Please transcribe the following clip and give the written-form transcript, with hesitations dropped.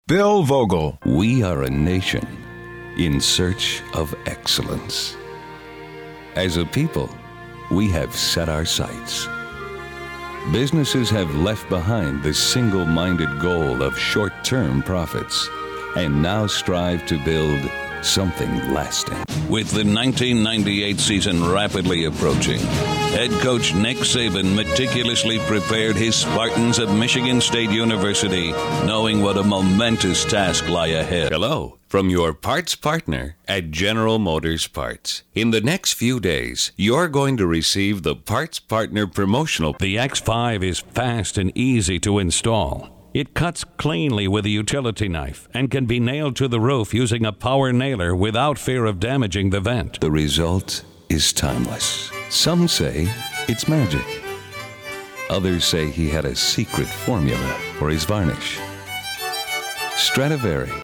Bill Vogel. We are a nation in search of excellence. As a people, we have set our sights. Businesses have left behind the single-minded goal of short-term profits and now strive to build something lasting. With the 1998 season rapidly approaching, head coach Nick Saban meticulously prepared his Spartans of Michigan State University, knowing what a momentous task lie ahead. Hello, from your parts partner at General Motors Parts. In the next few days, you're going to receive the Parts Partner promotional. The X5 is fast and easy to install. It cuts cleanly with a utility knife and can be nailed to the roof using a power nailer without fear of damaging the vent. The result is timeless. Some say it's magic. Others say he had a secret formula for his varnish. Stradivari.